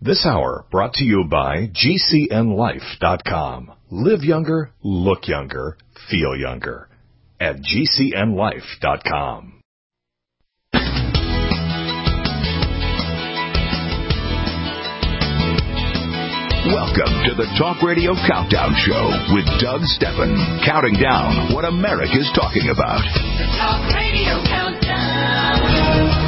This hour brought to you by GCNLife.com. Live younger, look younger, feel younger. At GCNLife.com. Welcome to the Talk Radio Countdown Show with Doug Steppen, counting down what America's talking about. The Talk Radio Countdown.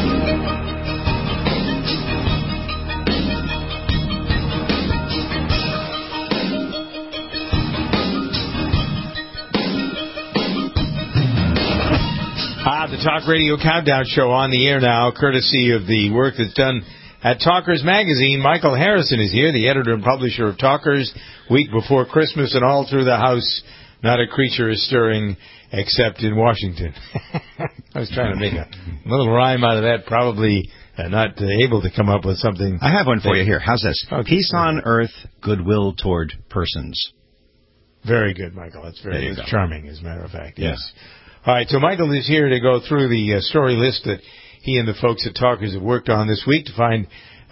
The Talk Radio Countdown Show on the air now, courtesy of the work that's done at Talkers Magazine. Michael Harrison is here, the editor and publisher of Talkers. Week before Christmas, and all through the house, not a creature is stirring except in Washington. I was trying to make a little rhyme out of that, probably not able to come up with something. I have one for you here. How's this? Okay. Peace on earth, goodwill toward persons. Very good, Michael. That's very charming, as a matter of fact. Yeah. Yes. All right, so Michael is here to go through the story list that he and the folks at Talkers have worked on this week to find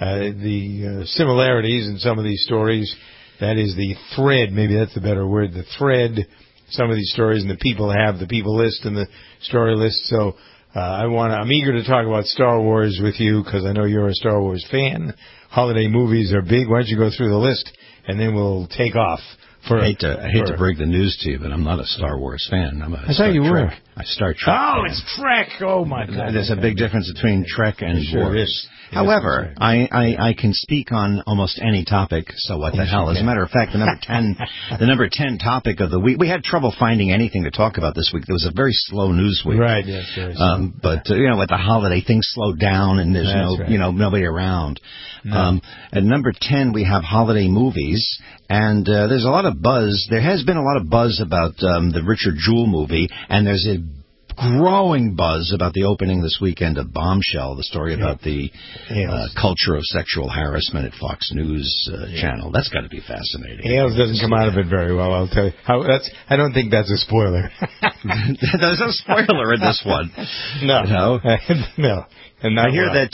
the similarities in some of these stories. That is the thread, maybe that's the better word, the thread, some of these stories, and the people have the people list and the story list. So I'm eager to talk about Star Wars with you because I know you're a Star Wars fan. Holiday movies are big. Why don't you go through the list, and then we'll take off. I hate to break the news to you, but I'm not a Star Wars fan. I'm a I thought you were. I Star Trek. Oh, fan. it's Trek! Oh my God! There's a big difference between Trek and sure Wars. is. However, yes, I can speak on almost any topic. So what the hell? As a matter of fact, the number 10 topic of the week. We had trouble finding anything to talk about this week. There was a very slow news week. Right. Yes. But with the holiday, things slowed down, and there's nobody around. No. At number 10, we have holiday movies, and there's a lot of buzz. There has been a lot of buzz about the Richard Jewell movie, and there's a growing buzz about the opening this weekend of Bombshell, the story about the culture of sexual harassment at Fox News channel. That's got to be fascinating. Ailes doesn't come out of it very well, I'll tell you. I don't think that's a spoiler. There's no spoiler in this one. No. No. And I hear that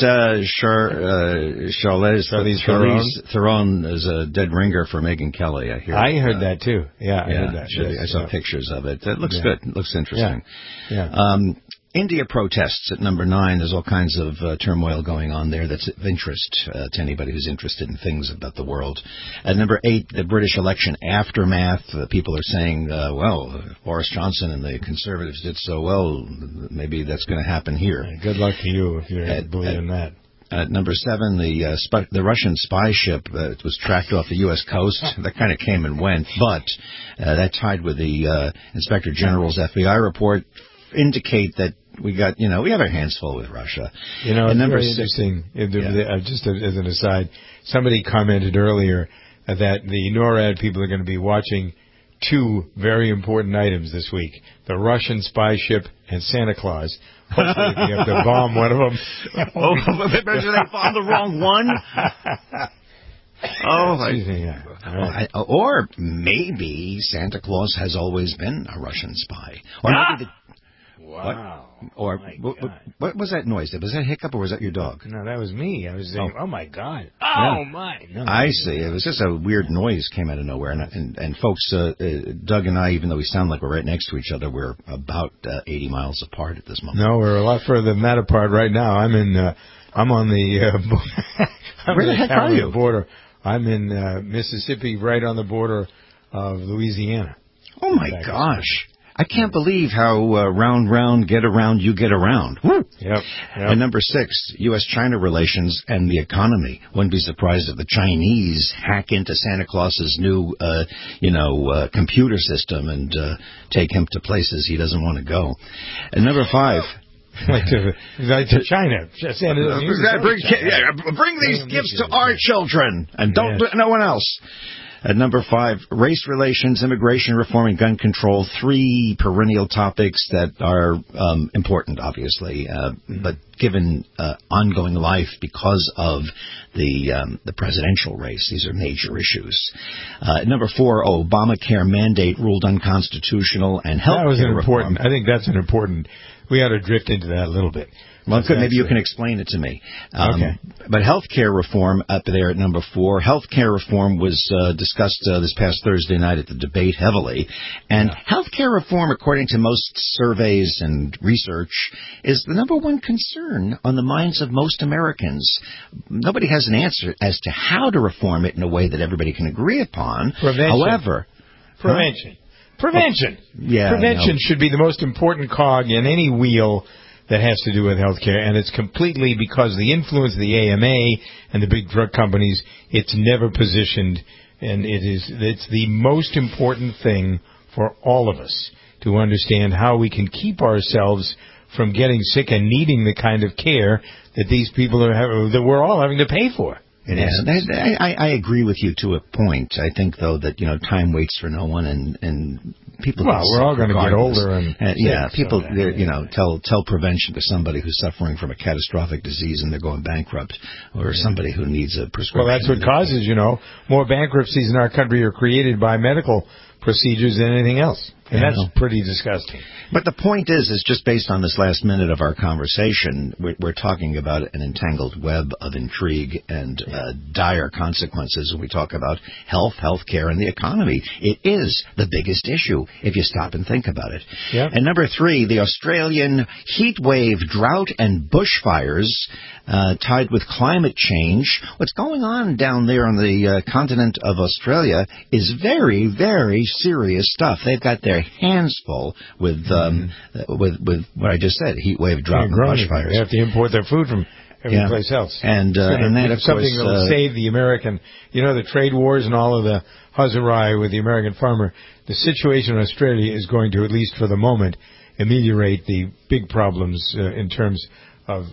Charlize Theron is a dead ringer for Megyn Kelly. I heard that too. Yeah, I heard that. Yes, I saw pictures of it. It looks good. It looks interesting. Yeah. India protests at number 9. There's all kinds of turmoil going on there that's of interest to anybody who's interested in things about the world. At number 8, the British election aftermath. People are saying, Boris Johnson and the Conservatives did so well, maybe that's going to happen here. Good luck to you if you're believing that. At number 7, the Russian spy ship was tracked off the U.S. coast. That kind of came and went, but that tied with the Inspector General's FBI report indicate that we have our hands full with Russia. It's very interesting. Just as an aside, somebody commented earlier that the NORAD people are going to be watching 2 very important items this week: the Russian spy ship and Santa Claus. Hopefully they have to bomb one of them. Did they bomb the wrong one? Right. Or maybe Santa Claus has always been a Russian spy. Or maybe wow. Or what was that noise? Was that a hiccup or was that your dog? No, that was me. I was saying, oh my God. Oh, my. No, I see. It was just a weird noise came out of nowhere. And folks, Doug and I, even though we sound like we're right next to each other, we're about 80 miles apart at this moment. No, we're a lot further than that apart right now. I'm on the Where the heck are you? Border. I'm in Mississippi, right on the border of Louisiana. Oh, my gosh. I can't believe how round, get around, you get around. Woo! Yep. And number 6, U.S.-China relations and the economy. Wouldn't be surprised if the Chinese hack into Santa Claus's new, computer system and take him to places he doesn't want to go. And number 5... like to China. Bring these gifts to our children and don't do no one else. At number 5, race relations, immigration reform, and gun control. 3 perennial topics that are important, obviously. But given ongoing life because of the presidential race. These are major issues. Number 4, Obamacare mandate ruled unconstitutional, and health care reform. Important. I think that's an important. We ought to drift into that a little bit. Well, good. Maybe you can explain it to me. Okay. But health care reform up there at number 4. Health care reform was discussed this past Thursday night at the debate heavily. And health care reform, according to most surveys and research, is the number one concern on the minds of most Americans. Nobody has an answer as to how to reform it in a way that everybody can agree upon. Prevention. However, Prevention. Prevention. Yeah, Prevention should be the most important cog in any wheel that has to do with healthcare, and it's completely because of the influence of the AMA and the big drug companies. It's never positioned, and it's the most important thing for all of us to understand how we can keep ourselves from getting sick and needing the kind of care that these people that we're all having to pay for. I agree with you to a point. I think, though, that time waits for no one, and people. Well, we're all going to get older, and people. Tell prevention to somebody who's suffering from a catastrophic disease and they're going bankrupt, or somebody who needs a prescription. Well, that's what causes more bankruptcies in our country are created by medical procedures than anything else. And that's pretty disgusting. But the point is just based on this last minute of our conversation, we're talking about an entangled web of intrigue and dire consequences when we talk about healthcare, and the economy. It is the biggest issue if you stop and think about it. Yep. And number 3, the Australian heat wave, drought, and bushfires tied with climate change. What's going on down there on the continent of Australia is very, very serious stuff. They've got their hands full with what I just said, heat wave, drought, and bushfires. They have to import their food from every place else. And that, of something course, that will save the American, the trade wars and all of the huzzarai with the American farmer. The situation in Australia is going to, at least for the moment, ameliorate the big problems in terms of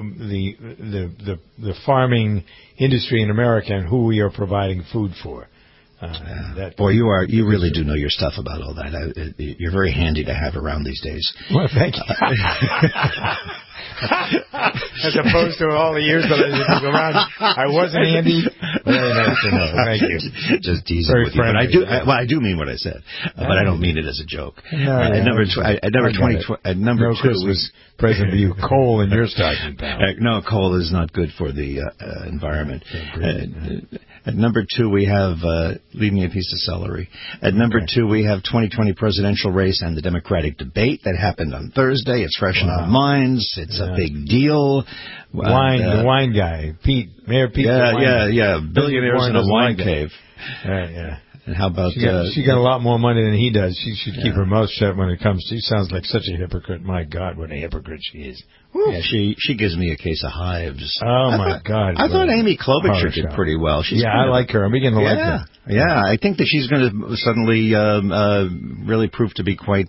the farming industry in America and who we are providing food for. Boy, you really do know your stuff about all that. You're very handy to have around these days. Well, thank you. As opposed to all the years that I was around, I wasn't handy. Very nice to know. Thank you. Just teasing very with you. But I do mean what I said, but I don't mean it as a joke. At number 2 was present to you coal in your stocking pal. No, coal is not good for the environment. At number 2, we have leave me a piece of celery. At number 2, we have 2020 presidential race and the Democratic debate that happened on Thursday. It's fresh in our minds. It's a big deal. The wine guy, Mayor Pete. Yeah. Billionaires in a wine cave. Yeah. And how about... She got a lot more money than he does. She should keep her mouth shut when it comes to... She sounds like such a hypocrite. My God, what a hypocrite she is. Yeah, she gives me a case of hives. My God. I thought Amy Klobuchar did pretty well. I like her. I'm beginning to like her. Yeah, I think that she's going to suddenly really prove to be quite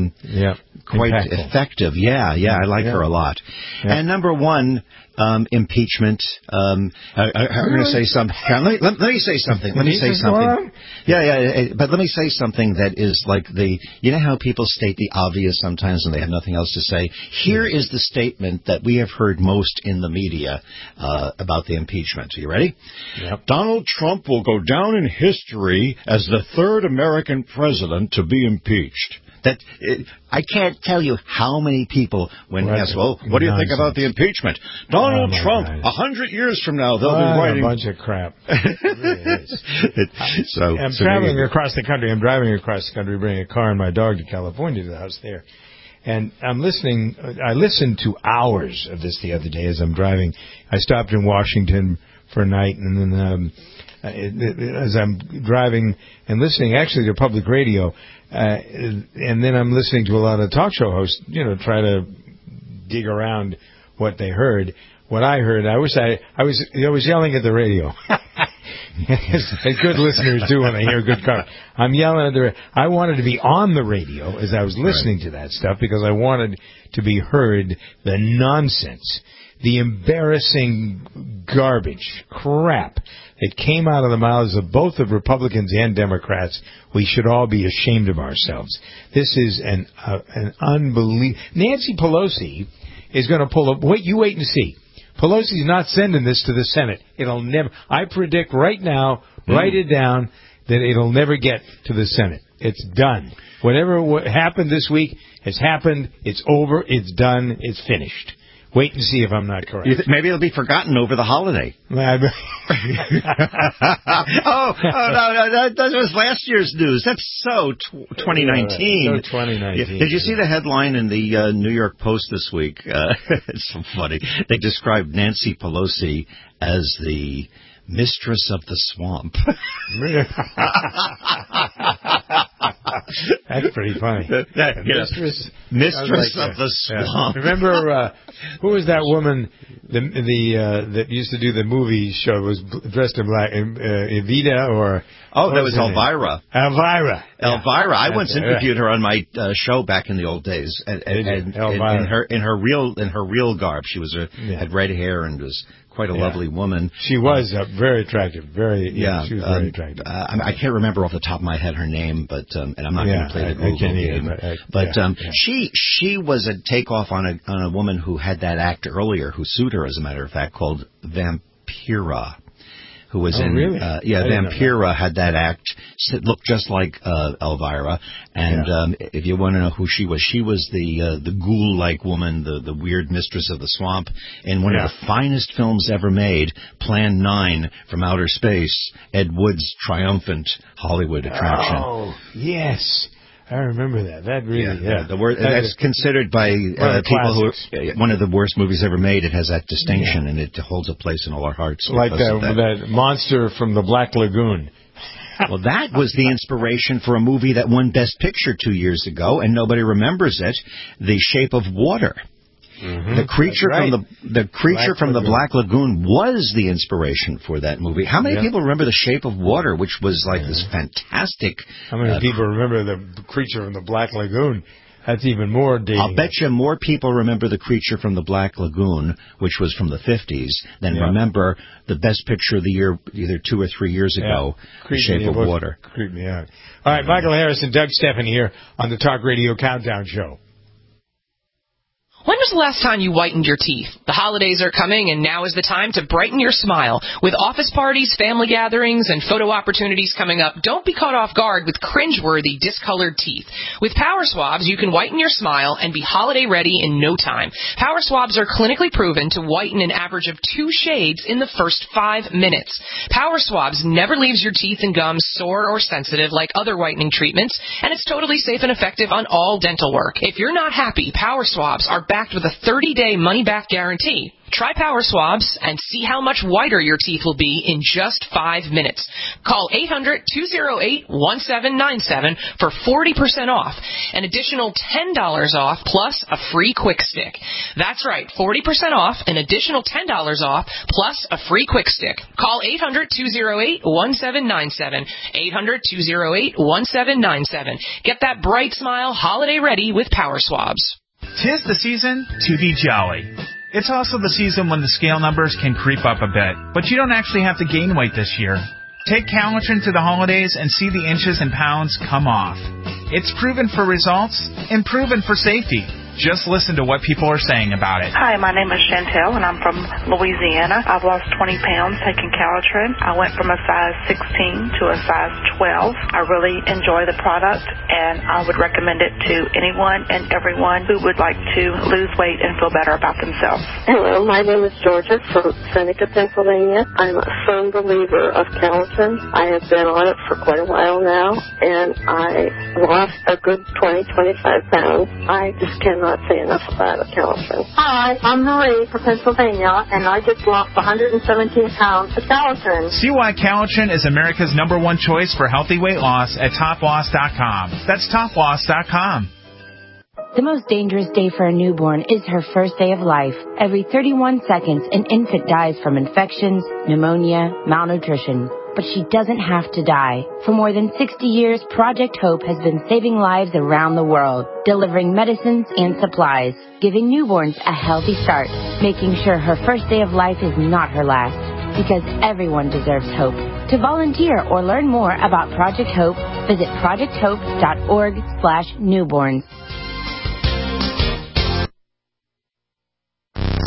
effective. Yeah, I like her a lot. Yeah. And number 1... impeachment. I'm going to say something. Let me say something. Let me say something. But let me say something that is like how people state the obvious sometimes when they have nothing else to say. Here is the statement that we have heard most in the media about the impeachment. Are you ready? Yep. Donald Trump will go down in history as the 3rd American president to be impeached. I can't tell you how many people, when asked, what do you think about the impeachment? Donald Trump, 100 years from now, they'll be writing... a bunch of crap. It really is. I'm traveling across the country. I'm driving across the country, bringing a car and my dog to California, to the house there. And I'm listening. I listened to hours of this the other day as I'm driving. I stopped in Washington for a night, and then as I'm driving and listening, actually, to public radio, and then I'm listening to a lot of talk show hosts, try to dig around what they heard. What I heard, I was yelling at the radio. As good listeners do when they hear good coverage. I'm yelling at the radio. I wanted to be on the radio as I was listening to that stuff because I wanted to be heard the nonsense, the embarrassing garbage, crap that came out of the mouths of both the Republicans and Democrats. We should all be ashamed of ourselves. This is an unbelievable... Nancy Pelosi is going to pull up. You wait and see. Pelosi's not sending this to the Senate. It'll never. I predict right now, write it down, that it'll never get to the Senate. It's done. Whatever happened this week has happened. It's over. It's done. It's finished. Wait and see if I'm not correct. Maybe it'll be forgotten over the holiday. Oh, no, that was last year's news. That's so 2019. So 2019. Did you see the headline in the New York Post this week? It's so funny. They described Nancy Pelosi as the mistress of the swamp. That's pretty funny. Mistress of the swamp. Yeah. Remember, who was that woman that used to do the movie show, was dressed in black, Evita or... Oh, that was Elvira. Elvira. I once interviewed her on my show back in the old days, and in her real garb. She had red hair and was quite a lovely woman. She was very attractive. She was very attractive. I can't remember off the top of my head her name, but and I'm not going to play the Google game. She was a takeoff on a woman who had that act earlier, who sued her, as a matter of fact, called Vampira. Who was Vampira had that act, looked just like Elvira, and if you want to know who she was the ghoul-like woman, the weird mistress of the swamp, in one of the finest films ever made, Plan 9 from Outer Space, Ed Wood's triumphant Hollywood attraction. Oh, yes. I remember that. That really, that's considered by people who one of the worst movies ever made. It has that distinction, and it holds a place in all our hearts. Like that monster from the Black Lagoon. Well, that was the inspiration for a movie that won Best Picture 2 years ago, and nobody remembers it. The Shape of Water. Mm-hmm. The creature from the Black Lagoon was the inspiration for that movie. How many people remember The Shape of Water, which was like this fantastic... How many people remember the creature from the Black Lagoon? That's even more dating. I'll bet you more people remember The Creature from the Black Lagoon, which was from the 50s, than remember the Best Picture of the year, either 2 or 3 years ago, The Shape of Water. Creeped me out. All right, Michael Harris and Doug Stephan here on the Talk Radio Countdown Show. When was the last time you whitened your teeth? The holidays are coming, and now is the time to brighten your smile. With office parties, family gatherings, and photo opportunities coming up, don't be caught off guard with cringeworthy, discolored teeth. With Power Swabs, you can whiten your smile and be holiday ready in no time. Power Swabs are clinically proven to whiten an average of 2 shades in the first 5 minutes. Power Swabs never leaves your teeth and gums sore or sensitive like other whitening treatments, and it's totally safe and effective on all dental work. If you're not happy, Power Swabs are backed with a 30-day money-back guarantee. Try Power Swabs and see how much whiter your teeth will be in just 5 minutes. Call 800-208-1797 for 40% off. An additional $10 off plus a free Quick Stick. That's right, 40% off, an additional $10 off plus a free Quick Stick. Call 800-208-1797. 800-208-1797. Get that bright smile holiday ready with Power Swabs. 'Tis the season to be jolly. It's also the season when the scale numbers can creep up a bit, but you don't actually have to gain weight this year. Take Calitrin to the holidays and see the inches and pounds come off. It's proven for results and proven for safety. Just listen to what people are saying about it. Hi, my name is Chantel, and I'm from Louisiana. I've lost 20 pounds taking Calitrin. I went from a size 16 to a size 12. I really enjoy the product, and I would recommend it to anyone and everyone who would like to lose weight and feel better about themselves. Hello, my name is Georgia from Seneca, Pennsylvania. I'm a firm believer of Calitrin. I have been on it for quite a while now, and I lost a good 20-25 pounds. I just cannot say enough about it, Calitrin. Hi, I'm Marie from Pennsylvania, and I just lost 117 pounds of Calitrin. See why Calitrin is America's #1 choice for healthy weight loss at TopLoss.com. That's TopLoss.com. The most dangerous day for a newborn is her first day of life. Every 31 seconds, an infant dies from infections, pneumonia, malnutrition. But she doesn't have to die. For more than 60 years, Project Hope has been saving lives around the world, delivering medicines and supplies, giving newborns a healthy start, making sure her first day of life is not her last, because everyone deserves hope. To volunteer or learn more about Project Hope, visit projecthope.org/newborns.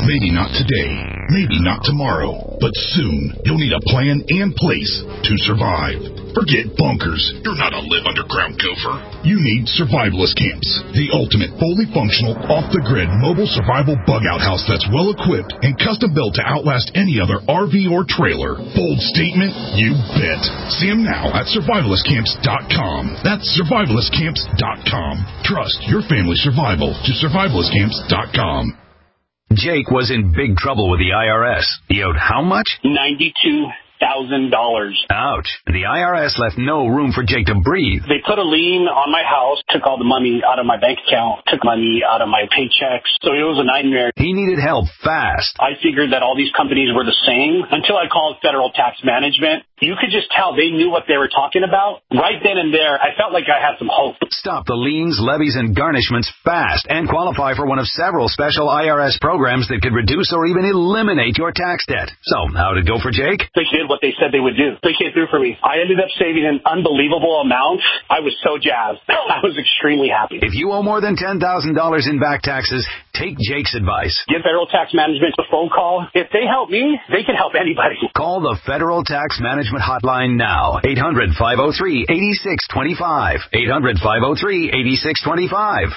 Maybe not today, maybe not tomorrow, but soon you'll need a plan and place to survive. Forget bunkers. You're not a live underground gopher. You need Survivalist Camps, the ultimate fully functional, off-the-grid mobile survival bug-out house that's well-equipped and custom-built to outlast any other RV or trailer. Bold statement? You bet. See them now at survivalistcamps.com. That's survivalistcamps.com. Trust your family's survival to survivalistcamps.com. Jake was in big trouble with the IRS. He owed how much? $92,000. Ouch. The IRS left no room for Jake to breathe. They put a lien on my house, took all the money out of my bank account, took money out of my paychecks. So it was a nightmare. He needed help fast. I figured that all these companies were the same until I called Federal Tax Management. You could just tell they knew what they were talking about. Right then and there, I felt like I had some hope. Stop the liens, levies, and garnishments fast and qualify for one of several special IRS programs that could reduce or even eliminate your tax debt. So, how'd it go for Jake? They did what they said they would do. They came through for me. I ended up saving an unbelievable amount. I was so jazzed. I was extremely happy. If you owe more than $10,000 in back taxes, take Jake's advice. Give Federal Tax Management a phone call. If they help me, they can help anybody. Call the Federal Tax Management hotline now. 800-503-8625. 800-503-8625.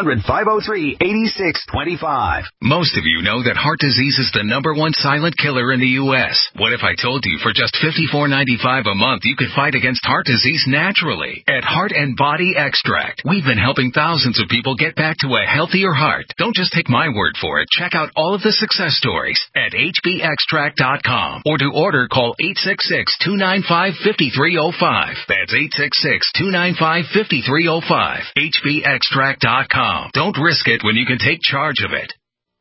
800-503-8625. Most of you know that heart disease is the #1 silent killer in the U.S. What if I told you for just $54.95 a month you could fight against heart disease naturally? At Heart and Body Extract, we've been helping thousands of people get back to a healthier heart. Don't just take my word for it. Check out all of the success stories at hbextract.com, or to order, call 866-295-5305. That's 866-295-5305. hbextract.com. Don't risk it when you can take charge of it.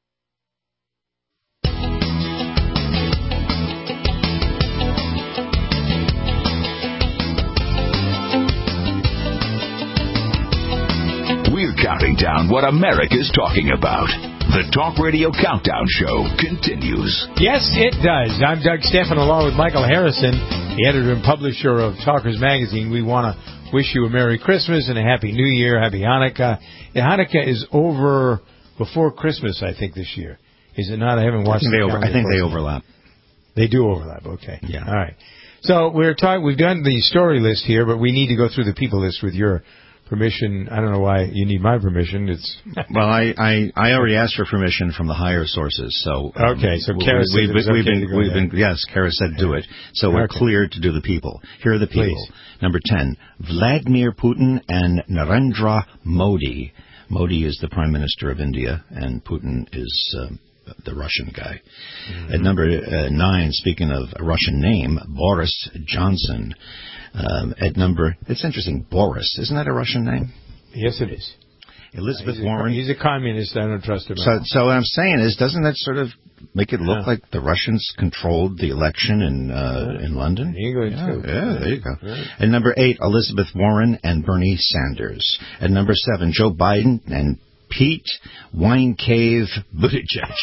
We're counting down what America's talking about. The Talk Radio Countdown Show continues. Yes, it does. I'm Doug Stephan, along with Michael Harrison, the editor and publisher of Talkers Magazine. We want to wish you a Merry Christmas and a Happy New Year, Happy Hanukkah. Hanukkah is over before Christmas, I think, this year. Is it not? I haven't watched it. I think they overlap. They do overlap. Okay. Yeah. All right. So we've done the story list here, but we need to go through the people list with your permission. I don't know why you need my permission. Well, I already asked for permission from the higher sources. So okay. So Kara said yes, Kara said do it. So we're cleared to do the people. Here are the people. Please. Number 10, Vladimir Putin and Narendra Modi. Modi is the Prime Minister of India, and Putin is the Russian guy. Mm-hmm. At number 9, speaking of a Russian name, Boris Johnson. It's interesting, Boris. Isn't that a Russian name? Yes, it is. Elizabeth Warren. He's a communist. I don't trust him. So what I'm saying is, doesn't that sort of make it look like the Russians controlled the election in London? England, too. Yeah, there you go. Right. At number 8, Elizabeth Warren and Bernie Sanders. At number 7, Joe Biden and Pete Wine Cave Buttigieg.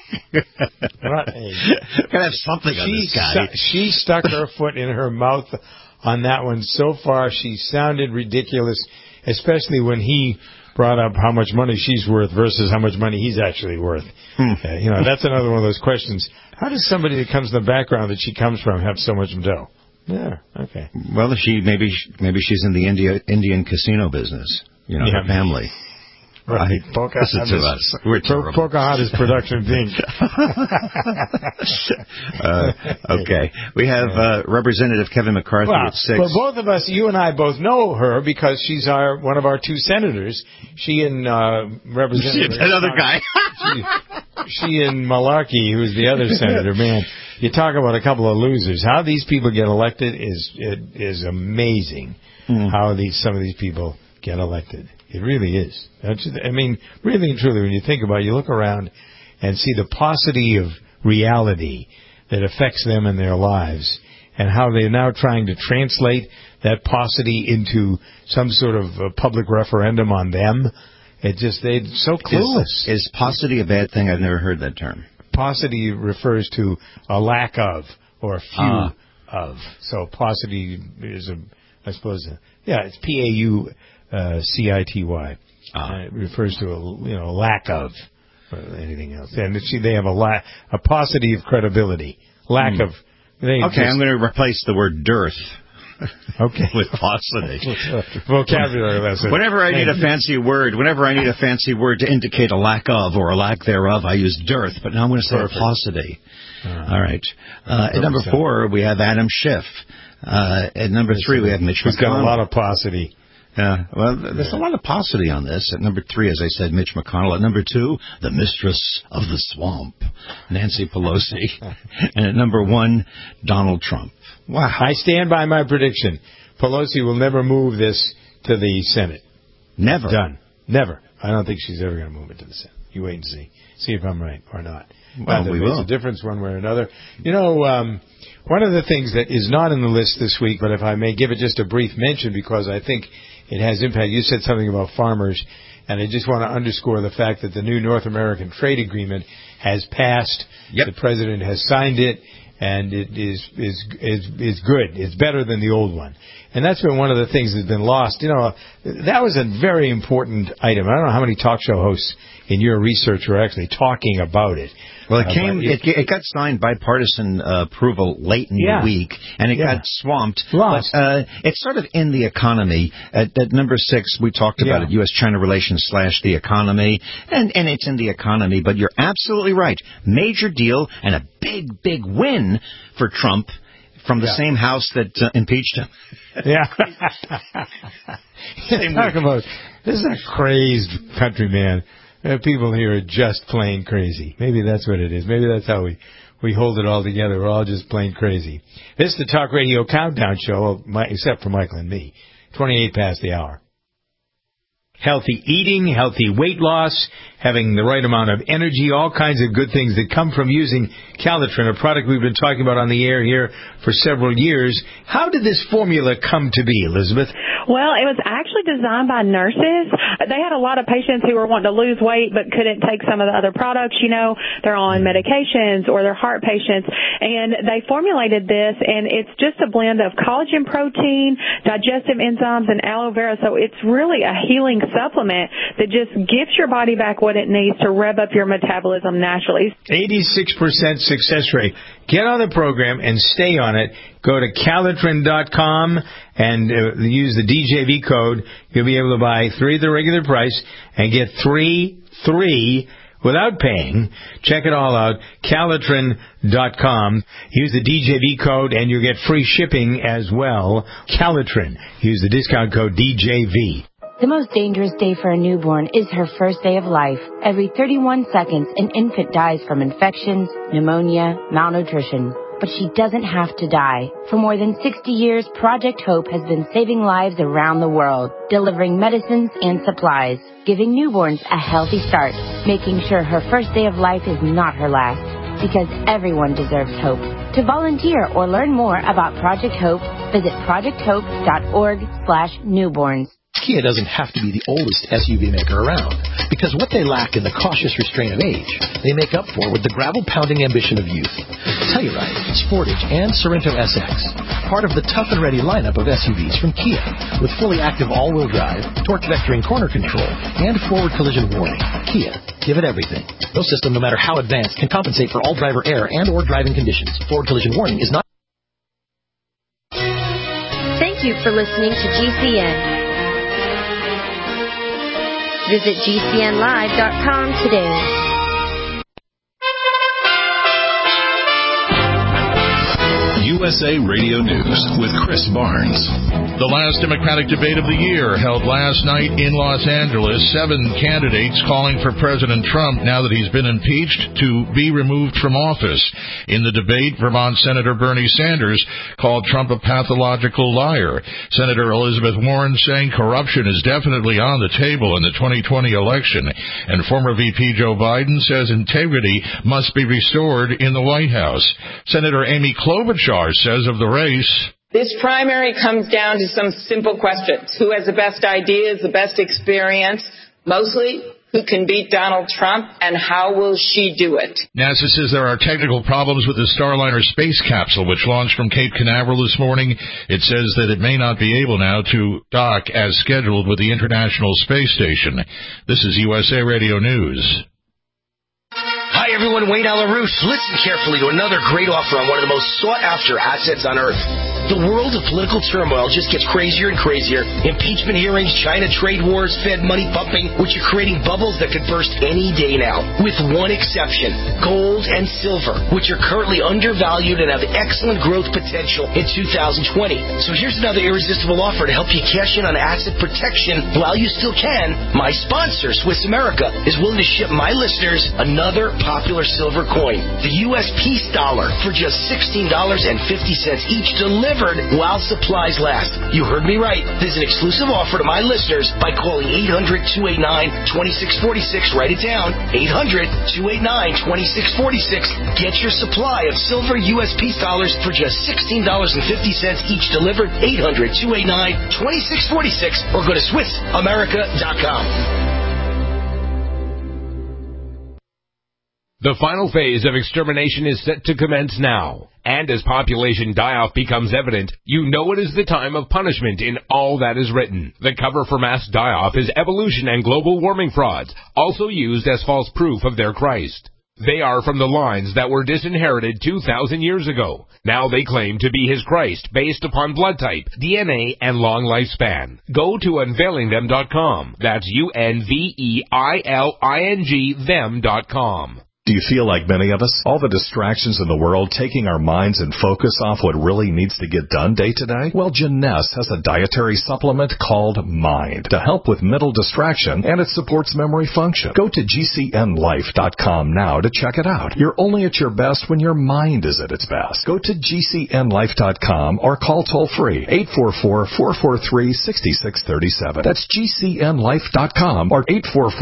Gotta have something on this guy. She stuck her foot in her mouth on that one. So far, she sounded ridiculous, especially when he brought up how much money she's worth versus how much money he's actually worth. That's another one of those questions. How does somebody that comes from the background that she comes from have so much dough? Yeah, okay. Well, maybe she's in the Indian casino business. Her family. Right. Listen to us. We're terrible. Pocahontas Production Inc. Okay. We have Representative Kevin McCarthy at 6. Well, both of us, you and I both know her because she's one of our 2 senators. She and Representative... Another guy. she and Malarkey, who's the other senator. Man, you talk about a couple of losers. How these people get elected is amazing. How some of these people get elected. It really is. I mean, really and truly, when you think about it, you look around and see the paucity of reality that affects them in their lives and how they're now trying to translate that paucity into some sort of public referendum on them. They're so clueless. Is paucity a bad thing? I've never heard that term. Paucity refers to a lack of or a few of. So paucity is it's P-A-U... C-I-T-Y. It refers to a lack of. anything else. And they have a paucity of credibility. Lack of... Okay, I'm going to replace the word dearth. Okay. With paucity. Vocabulary lesson. Whenever I need a fancy word to indicate a lack of or a lack thereof, I use dearth, but now I'm going to say paucity. All right. At number 4, we have Adam Schiff. At number 3, we have Mitch McConnell. He's got a lot of paucity. Well, there's a lot of paucity on this. At number 3, as I said, Mitch McConnell. At number 2, the mistress of the swamp, Nancy Pelosi. And at number 1, Donald Trump. Wow. I stand by my prediction. Pelosi will never move this to the Senate. Never. Done. Never. I don't think she's ever going to move it to the Senate. You wait and see. See if I'm right or not. Well, we will. There's a difference one way or another. You know, one of the things that is not in the list this week, but if I may give it just a brief mention because I think it has impact. You said something about farmers, and I just want to underscore the fact that the new North American Trade Agreement has passed. Yep. The President has signed it. And it is good. It's better than the old one. And that's been one of the things that's been lost. You know, that was a very important item. I don't know how many talk show hosts in your research were actually talking about it. Well, it got signed bipartisan approval late in the week, and it got swamped. Lost. But it's sort of in the economy. At number 6, we talked about it, U.S.-China relations / the economy, and it's in the economy. But you're absolutely right. Major deal and a big, big win for Trump from the same house that impeached him. Talk about, this is a crazed country, man. People here are just plain crazy. Maybe that's what it is. Maybe that's how we hold it all together. We're all just plain crazy. This is the Talk Radio Countdown Show, except for Michael and me. 28 past the hour. Healthy eating, healthy weight loss, having the right amount of energy, all kinds of good things that come from using Calitrin, a product we've been talking about on the air here for several years. How did this formula come to be, Elizabeth? Well, it was actually designed by nurses. They had a lot of patients who were wanting to lose weight but couldn't take some of the other products. You know, they're on medications or they're heart patients. And they formulated this, and it's just a blend of collagen protein, digestive enzymes, and aloe vera. So it's really a healing supplement that just gives your body back what it needs to rev up your metabolism naturally. 86% success rate. Get on the program and stay on it. Go to Calitrin.com and use the DJV code. You'll be able to buy 3 at the regular price and get 3 without paying. Check it all out, Calitrin.com. Use the DJV code and you'll get free shipping as well. Calitrin. Use the discount code DJV. The most dangerous day for a newborn is her first day of life. Every 31 seconds, an infant dies from infections, pneumonia, malnutrition. But she doesn't have to die. For more than 60 years, Project Hope has been saving lives around the world, delivering medicines and supplies, giving newborns a healthy start, making sure her first day of life is not her last. Because everyone deserves hope. To volunteer or learn more about Project Hope, visit projecthope.org/newborns. Kia doesn't have to be the oldest SUV maker around, because what they lack in the cautious restraint of age, they make up for with the gravel-pounding ambition of youth. Telluride, Sportage, and Sorento SX, part of the tough and ready lineup of SUVs from Kia, with fully active all-wheel drive, torque vectoring corner control, and forward collision warning. Kia, give it everything. No system, no matter how advanced, can compensate for all driver error and or driving conditions. Forward collision warning is not... Thank you for listening to GCN. Visit GCNlive.com today. USA Radio News with Chris Barnes. The last Democratic debate of the year held last night in Los Angeles. 7 candidates calling for President Trump, now that he's been impeached, to be removed from office. In the debate, Vermont Senator Bernie Sanders called Trump a pathological liar. Senator Elizabeth Warren saying corruption is definitely on the table in the 2020 election. And former VP Joe Biden says integrity must be restored in the White House. Senator Amy Klobuchar says of the race, this primary comes down to some simple questions. Who has the best ideas, the best experience, mostly who can beat Donald Trump, and how will she do it? NASA says there are technical problems with the Starliner space capsule, which launched from Cape Canaveral this morning. It says that it may not be able now to dock as scheduled with the International Space Station. This is USA Radio News. Hi, everyone. Wayne Alarouche. Listen carefully to another great offer on one of the most sought-after assets on Earth. The world of political turmoil just gets crazier and crazier. Impeachment hearings, China trade wars, Fed money pumping, which are creating bubbles that could burst any day now. With one exception, gold and silver, which are currently undervalued and have excellent growth potential in 2020. So here's another irresistible offer to help you cash in on asset protection while you still can. My sponsor, Swiss America, is willing to ship my listeners another popular silver coin, the U.S. Peace Dollar, for just $16.50 each, delivered while supplies last. You heard me right. This is an exclusive offer to my listeners by calling 800-289-2646. Write it down. 800-289-2646. Get your supply of silver U.S. Peace Dollars for just $16.50 each, delivered. 800-289-2646, or go to SwissAmerica.com. The final phase of extermination is set to commence now. And as population die-off becomes evident, you know it is the time of punishment in all that is written. The cover for mass die-off is evolution and global warming frauds, also used as false proof of their Christ. They are from the lines that were disinherited 2,000 years ago. Now they claim to be his Christ based upon blood type, DNA, and long lifespan. Go to unveilingthem.com. That's UNVEILING them.com. Do you feel like many of us? All the distractions in the world taking our minds and focus off what really needs to get done day to day? Well, Jeunesse has a dietary supplement called Mind to help with mental distraction, and it supports memory function. Go to GCNlife.com now to check it out. You're only at your best when your mind is at its best. Go to GCNlife.com or call toll-free 844-443-6637. That's GCNlife.com or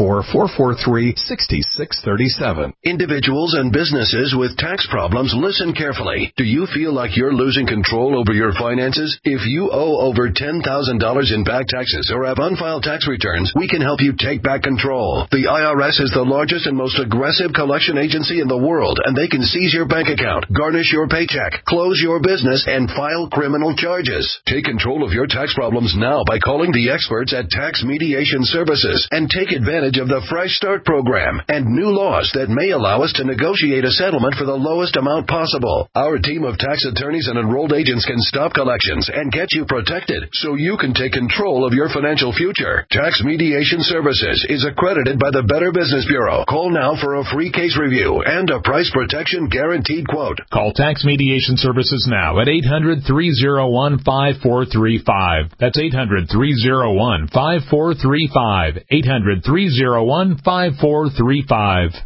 844-443-6637. Individuals and businesses with tax problems, listen carefully. Do you feel like you're losing control over your finances? If you owe over $10,000 in back taxes or have unfiled tax returns, we can help you take back control. The IRS is the largest and most aggressive collection agency in the world, and they can seize your bank account, garnish your paycheck, close your business, and file criminal charges. Take control of your tax problems now by calling the experts at Tax Mediation Services and take advantage of the Fresh Start program and new laws that may allow us to negotiate a settlement for the lowest amount possible. Our team of tax attorneys and enrolled agents can stop collections and get you protected so you can take control of your financial future. Tax Mediation Services is accredited by the Better Business Bureau. Call now for a free case review and a price protection guaranteed quote. Call Tax Mediation Services now at 800-301-5435. That's 800-301-5435. 800-301-5435.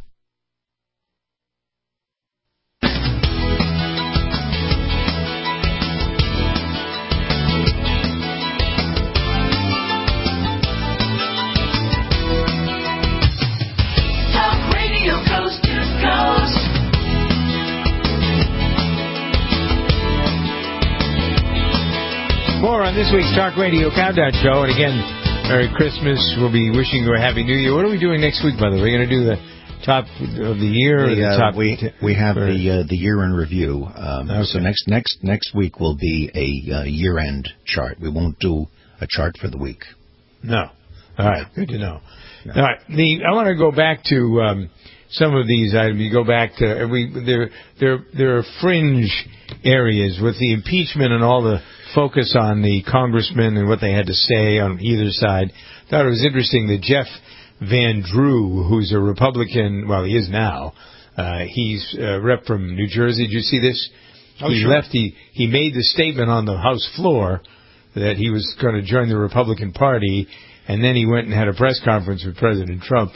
More on this week's Talk Radio Countdown Show. And again, Merry Christmas. We'll be wishing you a Happy New Year. What are we doing next week, by the way? We're going to do the top of the year? We have the year in review. So next week will be a year-end chart. We won't do a chart for the week. No. All right. Good to know. No. All right. I want to go back to some of these items. You go back to there are fringe areas with the impeachment and all the focus on the congressmen and what they had to say on either side. I thought it was interesting that Jeff Van Drew, who's a Republican, well, he is now. He's a rep from New Jersey. Did you see this? Oh, sure. He made the statement on the House floor that he was going to join the Republican Party, and then he went and had a press conference with President Trump.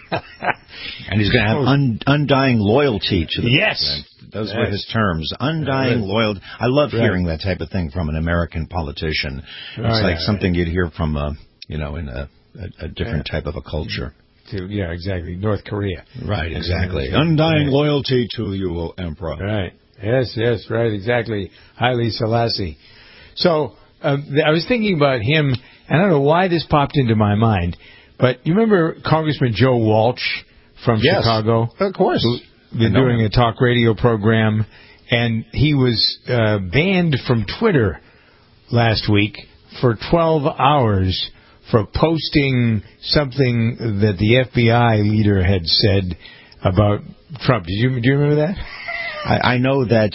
And he's going to have undying loyalty to the president. Those were his terms. Undying loyalty. I love hearing that type of thing from an American politician. It's like something you'd hear from, in a different type of a culture. Yeah, exactly. North Korea. Right, exactly. Undying loyalty to you, O Emperor. Right. Yes, right, exactly. Haile Selassie. So, I was thinking about him, and I don't know why this popped into my mind, but you remember Congressman Joe Walsh from Chicago? Of course. Who's been doing a talk radio program, and he was banned from Twitter last week for 12 hours for posting something that the FBI leader had said about Trump. Do you remember that? I know that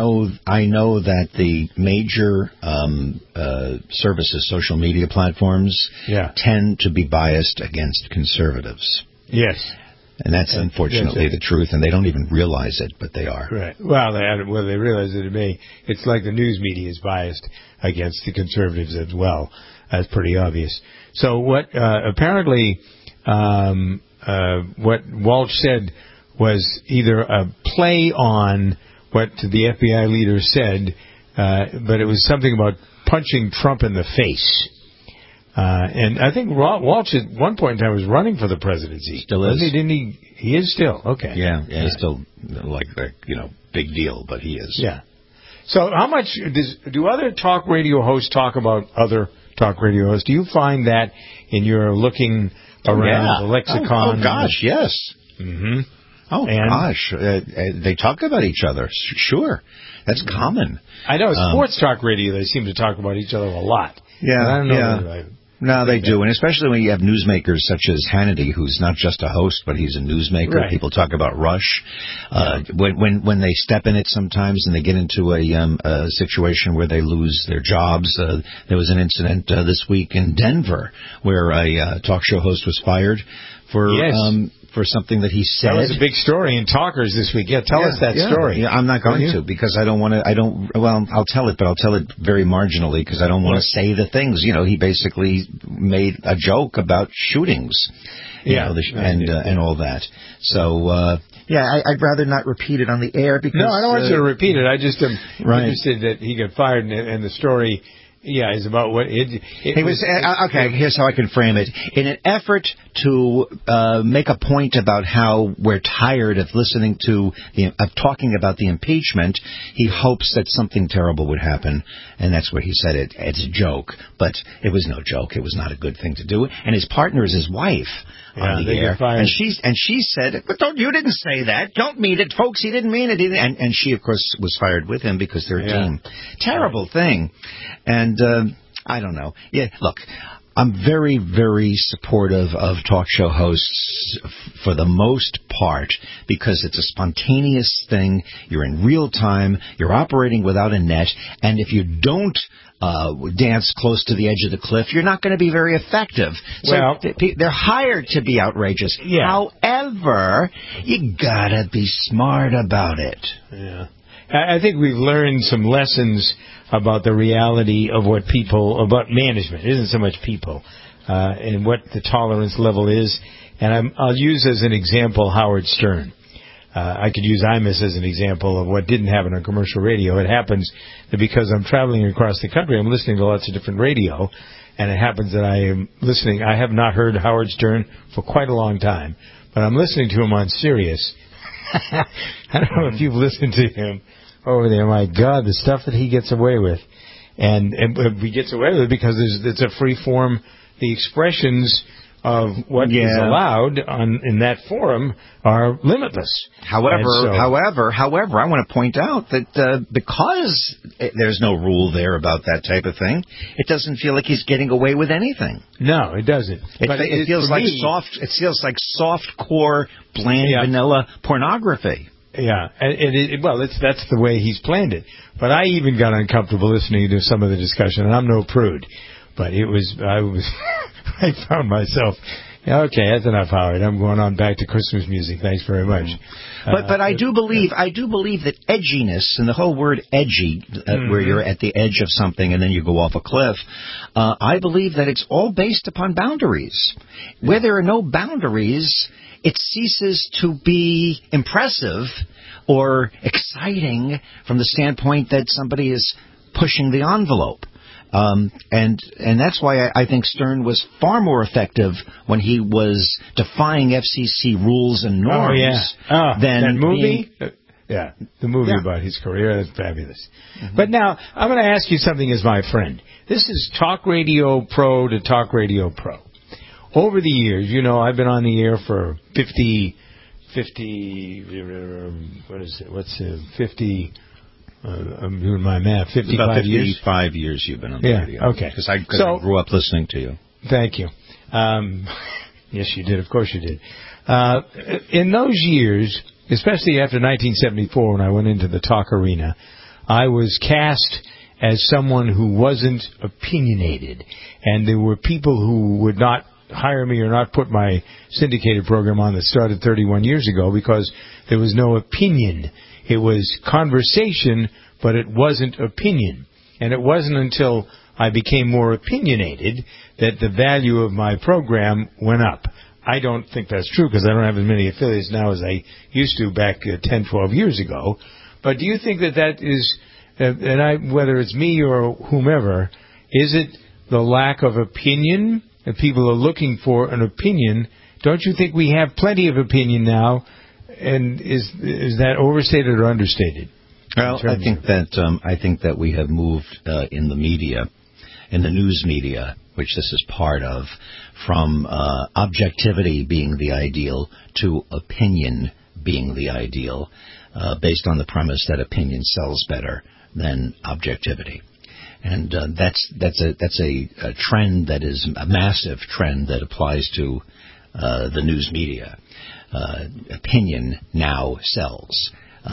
the major services, social media platforms, tend to be biased against conservatives. Yes. And that's unfortunately the truth, and they don't even realize it, but they are. Right. Well, whether they realize it or may, it's like the news media is biased against the conservatives as well. That's pretty obvious. So what apparently what Walsh said was either a play on what the FBI leader said, but it was something about punching Trump in the face. And I think Walsh at one point in time was running for the presidency. Still is. Didn't he? He is still. Okay. Yeah, he's still like big deal, but he is. Yeah. So how much do other talk radio hosts talk about other talk radio hosts? Do you find that in your looking around the lexicon? Oh gosh, yes. Mm-hmm. Oh, gosh. They talk about each other. Sure. That's common. I know. Sports talk radio, they seem to talk about each other a lot. Yeah. I don't know. No, they do. And especially when you have newsmakers such as Hannity, who's not just a host, but he's a newsmaker. Right. People talk about Rush. When they step in it sometimes and they get into a situation where they lose their jobs. There was an incident this week in Denver where a talk show host was fired for something that he said. That was a big story in Talkers this week. Yeah, tell us that story. Yeah, I'm not going to because I don't want to. Well, I'll tell it, but I'll tell it very marginally because I don't want to say the things. He basically made a joke about shootings. And all that. So I'd rather not repeat it on the air because no, I don't want you to repeat it. I just am interested that he got fired and the story. Yeah, it's about what it was. Okay, here's how I can frame it. In an effort to make a point about how we're tired of listening to of talking about the impeachment, he hopes that something terrible would happen, and that's where he said it. It's a joke, but it was no joke. It was not a good thing to do. And his partner is his wife on the air, and she said, "But you didn't say that. Don't mean it, folks. He didn't mean it." And she, of course, was fired with him because they're a team. Terrible thing. And I don't know. Yeah, look, I'm very, very supportive of talk show hosts for the most part because it's a spontaneous thing. You're in real time. You're operating without a net. And if you don't dance close to the edge of the cliff, you're not going to be very effective. So they're hired to be outrageous. Yeah. However, you got to be smart about it. Yeah. I think we've learned some lessons about the reality of about management. It isn't so much people, and what the tolerance level is. And I'll use as an example Howard Stern. I could use Imus as an example of what didn't happen on commercial radio. It happens that because I'm traveling across the country, I'm listening to lots of different radio, and it happens that I am listening. I have not heard Howard Stern for quite a long time, but I'm listening to him on Sirius. I don't know if you've listened to him over there. My God, the stuff that he gets away with. And he gets away with it because it's a free form. The expressions of what is allowed in that forum are limitless. However, I want to point out that because there's no rule there about that type of thing, it doesn't feel like he's getting away with anything. No, it doesn't. It feels like It feels like soft core, bland, vanilla pornography. Yeah, that's the way he's planned it. But I even got uncomfortable listening to some of the discussion, and I'm no prude. But I found myself, okay, that's enough, Howard. I'm going on back to Christmas music. Thanks very much. But I do believe that edginess, and the whole word edgy, where you're at the edge of something and then you go off a cliff, I believe that it's all based upon boundaries. Where there are no boundaries, it ceases to be impressive or exciting from the standpoint that somebody is pushing the envelope. And that's why I think Stern was far more effective when he was defying FCC rules and norms than that movie. The movie about his career. That's fabulous. Mm-hmm. But now, I'm going to ask you something as my friend. This is Talk Radio Pro to Talk Radio Pro. Over the years, I've been on the air for 50, what is it? What's 50... I'm doing my math. 55 years? 55 years you've been on the radio. Okay. Because I grew up listening to you. Thank you. Yes, you did. Of course you did. In those years, especially after 1974 when I went into the talk arena, I was cast as someone who wasn't opinionated. And there were people who would not hire me or not put my syndicated program on that started 31 years ago because there was no opinion. It was conversation, but it wasn't opinion. And it wasn't until I became more opinionated that the value of my program went up. I don't think that's true because I don't have as many affiliates now as I used to back 10, 12 years ago. But do you think that is, whether it's me or whomever, is it the lack of opinion? If people are looking for an opinion, don't you think we have plenty of opinion now? And is that overstated or understated? Well, I think that we have moved in the media, in the news media, which this is part of, from objectivity being the ideal to opinion being the ideal, based on the premise that opinion sells better than objectivity. And that's a trend that is a massive trend that applies to the news media. Opinion now sells.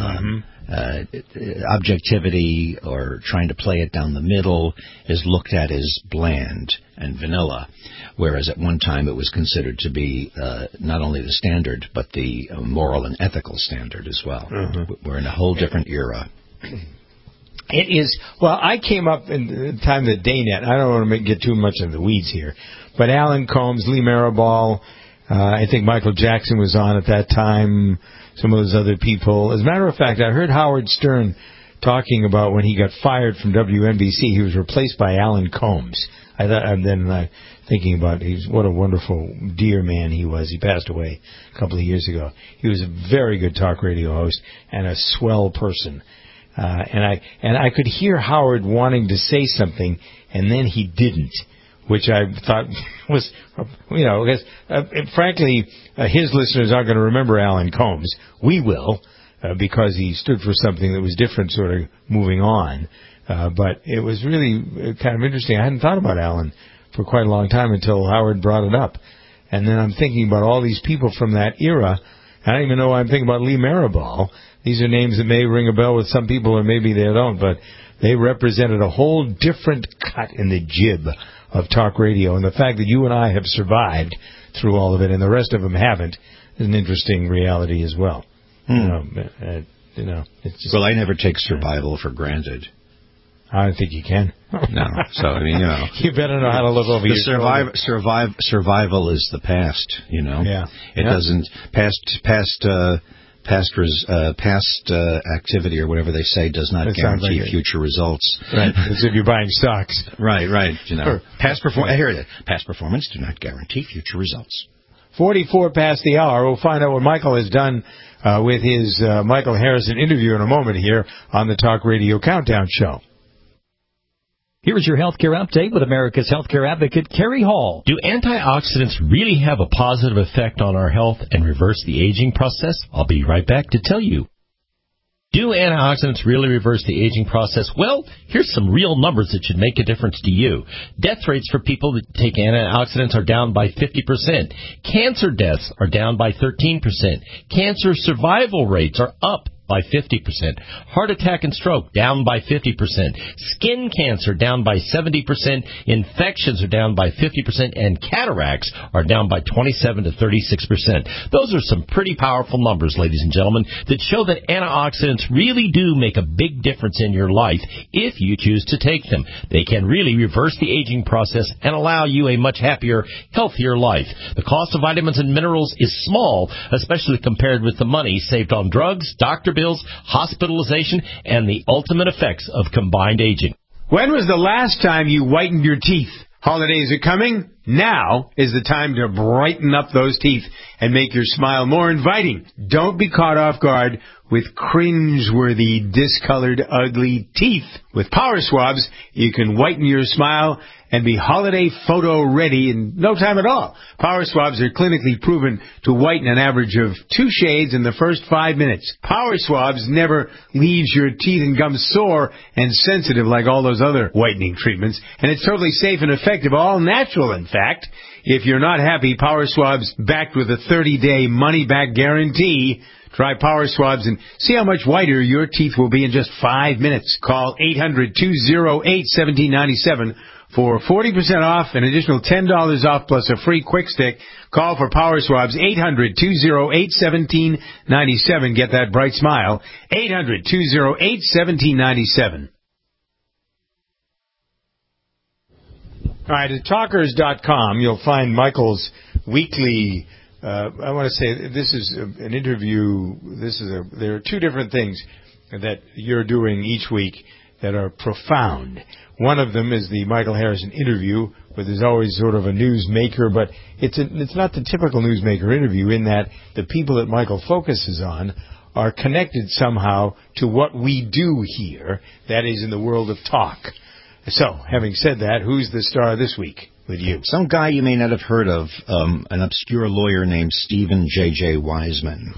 Objectivity or trying to play it down the middle is looked at as bland and vanilla, whereas at one time it was considered to be not only the standard but the moral and ethical standard as well. We're in a whole different era. It is. Well, I came up in the time that Daynet, I don't want to get too much into the weeds here, but Alan Combs, Lee Maraball, I think Michael Jackson was on at that time, some of those other people. As a matter of fact, I heard Howard Stern talking about when he got fired from WNBC, he was replaced by Alan Combs. Thinking about what a wonderful, dear man he was. He passed away a couple of years ago. He was a very good talk radio host and a swell person. And I could hear Howard wanting to say something, and then he didn't, which I thought was, because, frankly, his listeners aren't going to remember Alan Combs. We will, because he stood for something that was different, sort of moving on. But it was really kind of interesting. I hadn't thought about Alan for quite a long time until Howard brought it up. And then I'm thinking about all these people from that era. I don't even know why I'm thinking about Lee Maraball. These are names that may ring a bell with some people or maybe they don't, but they represented a whole different cut in the jib of talk radio. And the fact that you and I have survived through all of it and the rest of them haven't is an interesting reality as well. It's just, well, I never take survival for granted. I don't think you can. No. So, you better know how to look over your shoulder. Survival is the past, Yeah. It doesn't... Past activity or whatever they say does not guarantee future results. Right. As if you're buying stocks. Right. Past performance do not guarantee future results. 44 past the hour. We'll find out what Michael has done with his Michael Harrison interview in a moment here on the Talk Radio Countdown Show. Here is your healthcare update with America's healthcare advocate, Kerry Hall. Do antioxidants really have a positive effect on our health and reverse the aging process? I'll be right back to tell you. Do antioxidants really reverse the aging process? Well, here's some real numbers that should make a difference to you. Death rates for people that take antioxidants are down by 50%. Cancer deaths are down by 13%. Cancer survival rates are up by 50%. Heart attack and stroke down by 50%. Skin cancer down by 70%. Infections are down by 50%. And cataracts are down by 27 to 36%. Those are some pretty powerful numbers, ladies and gentlemen, that show that antioxidants really do make a big difference in your life if you choose to take them. They can really reverse the aging process and allow you a much happier, healthier life. The cost of vitamins and minerals is small, especially compared with the money saved on drugs, doctor bills, hospitalization, and the ultimate effects of combined aging. When was the last time you whitened your teeth? Holidays are coming. Now is the time to brighten up those teeth and make your smile more inviting. Don't be caught off guard with cringe-worthy, discolored, ugly teeth. With Power Swabs, you can whiten your smile and be holiday photo ready in no time at all. Power Swabs are clinically proven to whiten an average of 2 shades in the first 5 minutes. Power Swabs never leaves your teeth and gums sore and sensitive like all those other whitening treatments. And it's totally safe and effective, all natural, in fact. If you're not happy, Power Swabs backed with a 30-day money-back guarantee. Try Power Swabs and see how much whiter your teeth will be in just 5 minutes. Call 800-208-1797 for 40% off, an additional $10 off plus a free quick stick. Call for Power Swabs, 800-208-1797. Get that bright smile. 800-208-1797. All right, at talkers.com, you'll find Michael's weekly, I want to say this is an interview. There are 2 different things that you're doing each week that are profound. One of them is the Michael Harrison interview, where there's always sort of a newsmaker, but it's not the typical newsmaker interview in that the people that Michael focuses on are connected somehow to what we do here, that is in the world of talk. So, having said that, who's the star this week with you? Some guy you may not have heard of, an obscure lawyer named Stephen J.J. Wiseman,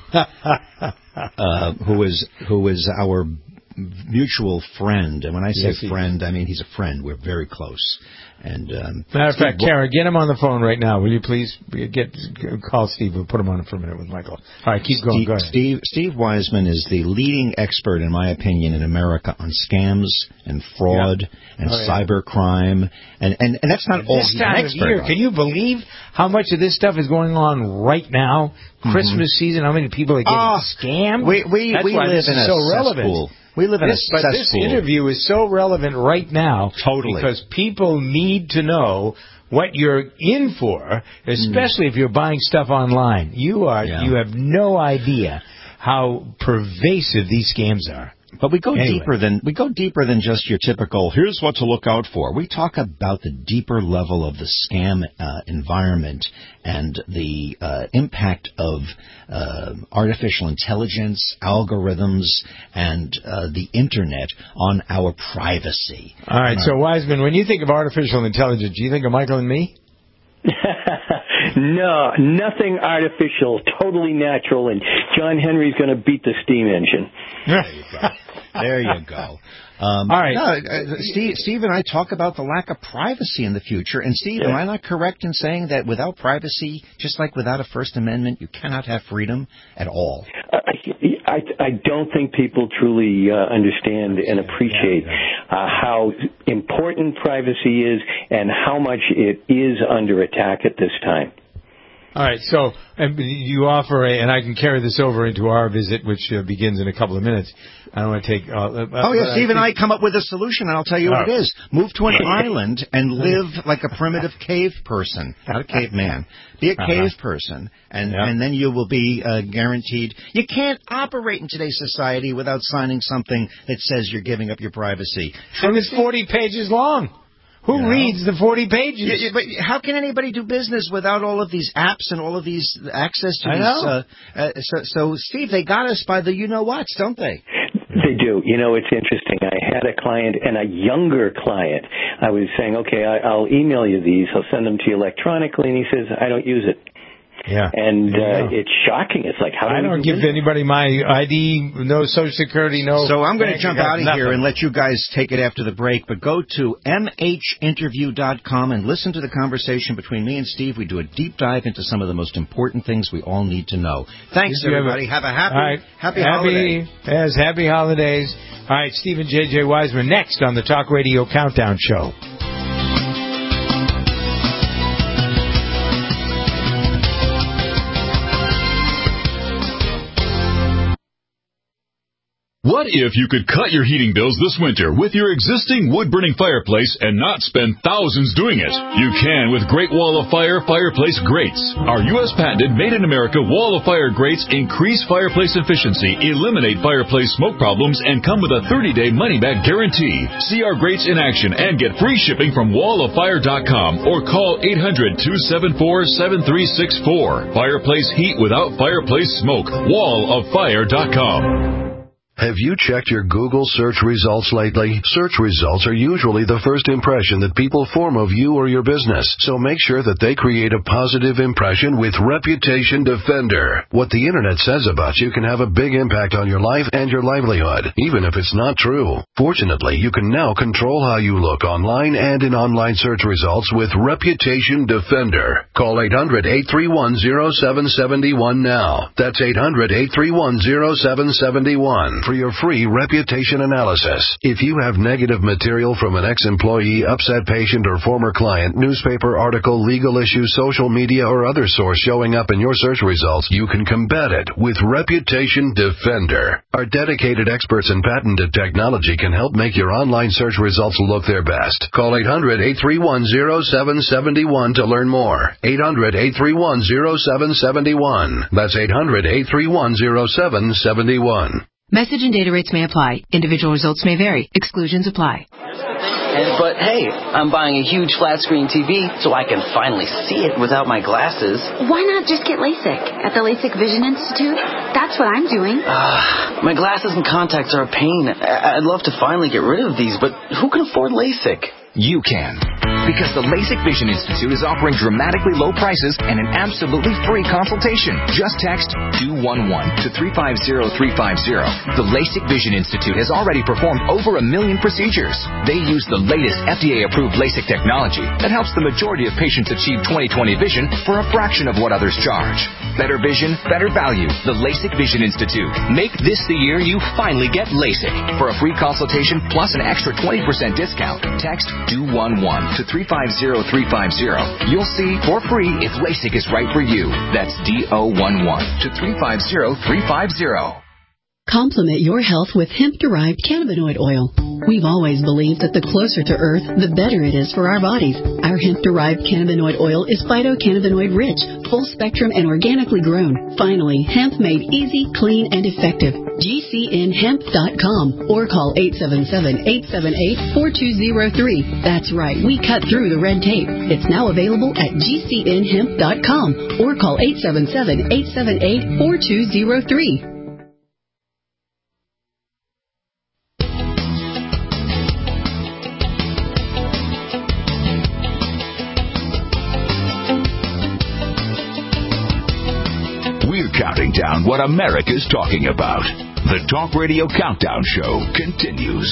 who is our mutual friend. And when I say friend, I mean he's a friend. We're very close. And matter of fact, Karen, get him on the phone right now. Will you please call Steve? We'll put him on for a minute with Michael. All right, keep going. Go ahead. Steve Wiseman is the leading expert, in my opinion, in America on scams and fraud and cybercrime. And that's not all he's an expert on. Can you believe how much of this stuff is going on right now? Christmas season, how many people are getting scammed? We live in a cesspool. We live in a cesspool. But this interview is so relevant right now. Totally. Because people need to know what you're in for, especially if you're buying stuff online. You have no idea how pervasive these scams are. But we go deeper than just your typical, here's what to look out for. We talk about the deeper level of the scam environment and the impact of artificial intelligence, algorithms, and the Internet on our privacy. All right, so Wiseman, when you think of artificial intelligence, do you think of Michael and me? No, nothing artificial, totally natural, and John Henry's going to beat the steam engine. There you go. All right. Steve and I talk about the lack of privacy in the future. And, Steve, am I not correct in saying that without privacy, just like without a First Amendment, you cannot have freedom at all? I don't think people truly understand and appreciate how important privacy is and how much it is under attack at this time. All right, so you offer and I can carry this over into our visit, which begins in a couple of minutes. I don't want to take... Steve and I come up with a solution, and I'll tell you what it is. Move to an island and live like a primitive cave person, not a caveman. Be a cave person, and then you will be guaranteed... You can't operate in today's society without signing something that says you're giving up your privacy. And it's 40 pages long. Who reads the 40 pages? But how can anybody do business without all of these apps and all of these access to these? So, Steve, they got us by the you-know-whats, don't they? They do. You know, it's interesting. I had a client, and a younger client. I was saying, okay, I'll email you these. I'll send them to you electronically. And he says, I don't use it. Yeah. And it's shocking. It's like, how do I don't give anybody my ID, no Social Security, no... So I'm going to jump out of here and let you guys take it after the break, but go to mhinterview.com and listen to the conversation between me and Steve. We do a deep dive into some of the most important things we all need to know. Thanks, everybody. Have a happy holiday. Yes, happy holidays. All right, Stephen J.J. Wiseman next on the Talk Radio Countdown Show. What What if you could cut your heating bills this winter with your existing wood-burning fireplace and not spend thousands doing it? You can with Great Wall of Fire fireplace grates. Our U.S. patented made-in-America Wall of Fire grates increase fireplace efficiency, eliminate fireplace smoke problems, and come with a 30-day money-back guarantee. See our grates in action and get free shipping from walloffire.com or call 800-274-7364. Fireplace heat without fireplace smoke. walloffire.com. Have you checked your Google search results lately? Search results are usually the first impression that people form of you or your business, so make sure that they create a positive impression with Reputation Defender. What the Internet says about you can have a big impact on your life and your livelihood, even if it's not true. Fortunately, you can now control how you look online and in online search results with Reputation Defender. Call 800-831-0771 now. That's 800-831-0771. For your free reputation analysis. If you have negative material from an ex-employee, upset patient, or former client, newspaper article, legal issue, social media, or other source showing up in your search results, you can combat it with Reputation Defender. Our dedicated experts in patented technology can help make your online search results look their best. Call 800-831-0771 to learn more. 800-831-0771. That's 800-831-0771. Message and data rates may apply. Individual results may vary. Exclusions apply. But hey, I'm buying a huge flat screen TV so I can finally see it without my glasses. Why not just get LASIK at the LASIK Vision Institute? That's what I'm doing. My glasses and contacts are a pain. I'd love to finally get rid of these, but who can afford LASIK? You can. Because the LASIK Vision Institute is offering dramatically low prices and an absolutely free consultation. Just text DO11 to 350350. The LASIK Vision Institute has already performed over 1 million procedures. They use the latest FDA-approved LASIK technology that helps the majority of patients achieve 20/20 vision for a fraction of what others charge. Better vision, better value. The LASIK Vision Institute. Make this the year you finally get LASIK. For a free consultation plus an extra 20% discount, text DO11 to 350350. You'll see for free if LASIK is right for you. That's DO11 to 350350. Complement your health with hemp-derived cannabinoid oil. We've always believed that the closer to Earth, the better it is for our bodies. Our hemp-derived cannabinoid oil is phytocannabinoid-rich, full-spectrum, and organically grown. Finally, hemp made easy, clean, and effective. GCNhemp.com or call 877-878-4203. That's right, we cut through the red tape. It's now available at GCNhemp.com or call 877-878-4203. Counting down what America's talking about. The Talk Radio Countdown Show continues.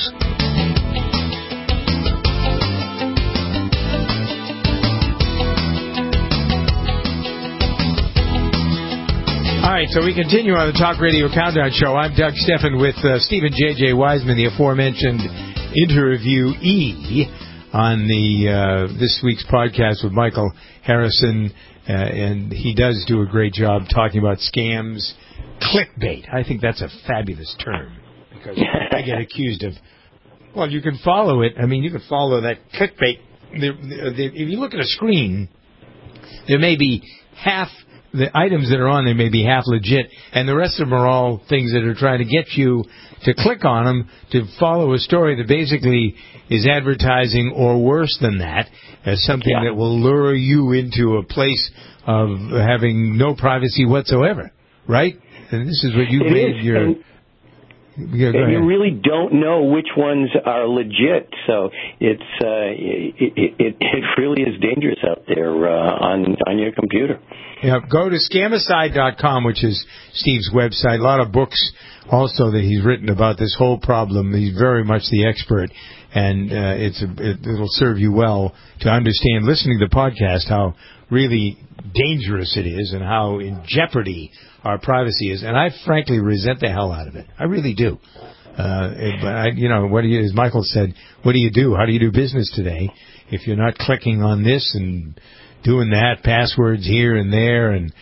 All right, so we continue on the Talk Radio Countdown Show. I'm Doug Steffen with Stephen J.J. Wiseman, the aforementioned interviewee on the this week's podcast with Michael Harrison. And he does do a great job talking about scams, clickbait. I think that's a fabulous term because I get accused of, well, you can follow it. I mean, you can follow that clickbait. If you look at a screen, there may be half the items that are on there may be half legit, and the rest of them are all things that are trying to get you to click on them to follow a story that basically is advertising or worse than that, as something that will lure you into a place of having no privacy whatsoever, right? And this is what you made your... Yeah, and you really don't know which ones are legit, so it really is dangerous out there on your computer. Yeah, go to scamicide.com, which is Steve's website. A lot of books also that he's written about this whole problem. He's very much the expert, and it'll serve you well to understand, listening to the podcast, how really dangerous it is and how in jeopardy our privacy is. And I frankly resent the hell out of it. I really do. But what do you, as Michael said, what do you do? How do you do business today if you're not clicking on this and doing that, passwords here and there, and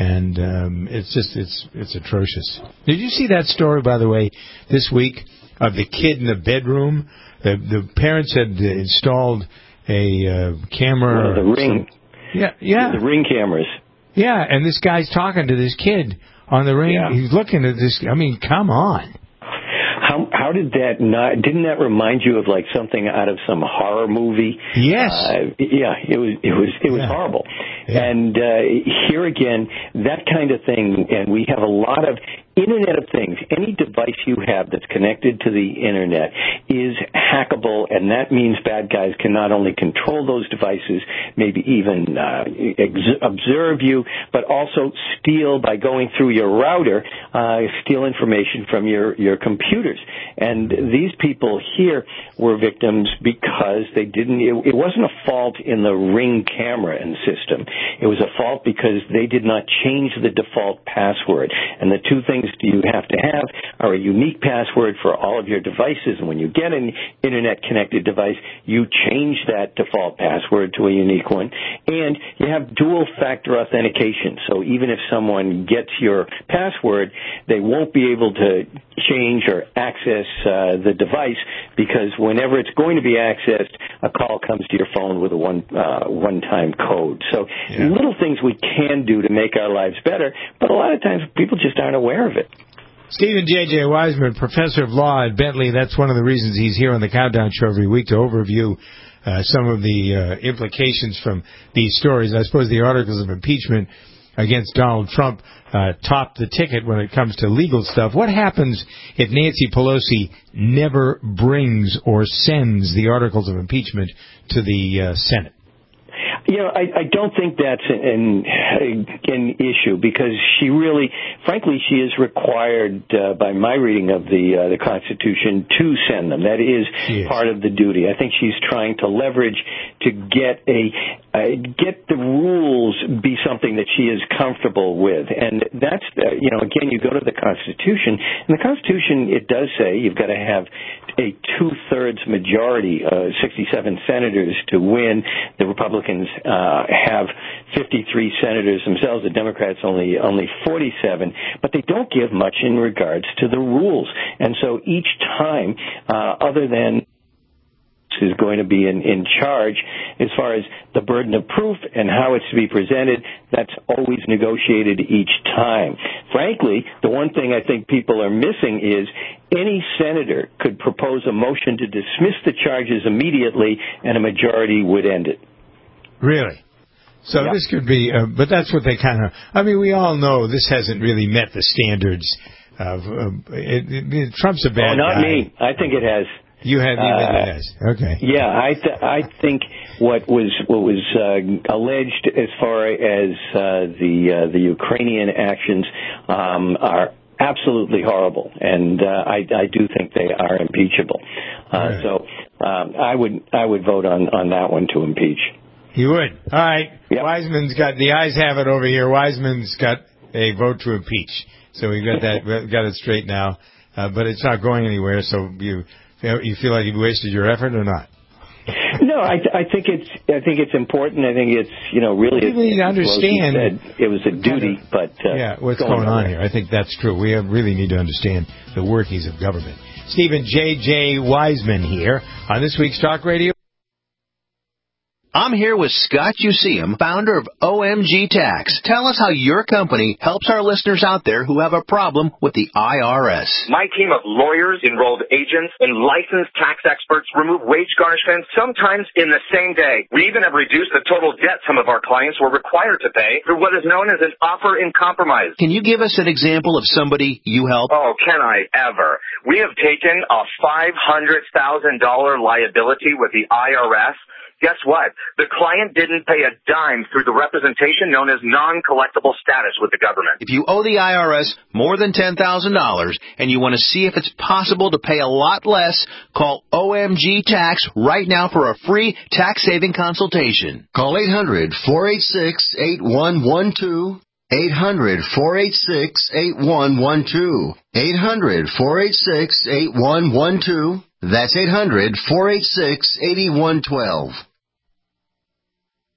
it's atrocious. Did you see that story, by the way, this week of the kid in the bedroom? The parents had installed a camera. The Ring. Yeah. The Ring cameras. Yeah, and this guy's talking to this kid on the Ring. Yeah. He's looking at this. I mean, come on. How did that not? Didn't that remind you of like something out of some horror movie? Yes. It was horrible. Yeah. And here again, that kind of thing, and we have a lot of Internet of Things. Any device you have that's connected to the Internet is hackable, and that means bad guys can not only control those devices, maybe even observe you, but also steal by going through your router, steal information from your computers. And these people here were victims because they didn't. It wasn't a fault in the Ring camera and system. It was a fault because they did not change the default password. And the two things you have to have are a unique password for all of your devices. And when you get an Internet-connected device, you change that default password to a unique one. And you have dual-factor authentication. So even if someone gets your password, they won't be able to change or access the device, because whenever it's going to be accessed, a call comes to your phone with a one-time code. So little things we can do to make our lives better, but a lot of times people just aren't aware of it. Stephen J.J. Wiseman, professor of law at Bentley. That's one of the reasons he's here on the Countdown Show every week, to overview some of the implications from these stories. I suppose the articles of impeachment against Donald Trump topped the ticket when it comes to legal stuff. What happens if Nancy Pelosi never brings or sends the articles of impeachment to the Senate? I don't think that's an issue, because she really, frankly, she is required by my reading of the Constitution to send them. That is part of the duty. I think she's trying to leverage to get the rules be something that she is comfortable with, and that's again, you go to the Constitution, and the Constitution, it does say you've got to have a 2/3 majority, 67 senators to win. The Republicans have 53 senators themselves. The Democrats only 47, but they don't give much in regards to the rules. And so each time, other than is going to be in charge as far as the burden of proof and how it's to be presented, that's always negotiated each time. Frankly, the one thing I think people are missing is any senator could propose a motion to dismiss the charges immediately, and a majority would end it. Really? So this could be, but that's what they kind of, we all know this hasn't really met the standards of, Trump's a bad guy. Not me. I think it has. You think it has? Okay. Yeah, I think what was alleged as far as the Ukrainian actions are absolutely horrible, and I do think they are impeachable. Right. So I would vote on that one to impeach. You would? All right. Yep. Wiseman's got, the ayes have it over here. Wiseman's got a vote to impeach. So we got it straight now. But it's not going anywhere, so you feel like you've wasted your effort or not? No, I think it's important. I think it's really. You need to understand. It was a duty, but what's going on here? I think that's true. We really need to understand the workings of government. Stephen J.J. Wiseman here on this week's Talk Radio. I'm here with Scott Useum, founder of OMG Tax. Tell us how your company helps our listeners out there who have a problem with the IRS. My team of lawyers, enrolled agents, and licensed tax experts remove wage garnishments sometimes in the same day. We even have reduced the total debt some of our clients were required to pay through what is known as an offer in compromise. Can you give us an example of somebody you help? Oh, can I ever? We have taken a $500,000 liability with the IRS. Guess what? The client didn't pay a dime through the representation known as non-collectible status with the government. If you owe the IRS more than $10,000 and you want to see if it's possible to pay a lot less, call OMG Tax right now for a free tax-saving consultation. Call 800-486-8112. 800-486-8112. 800-486-8112. That's 800-486-8112.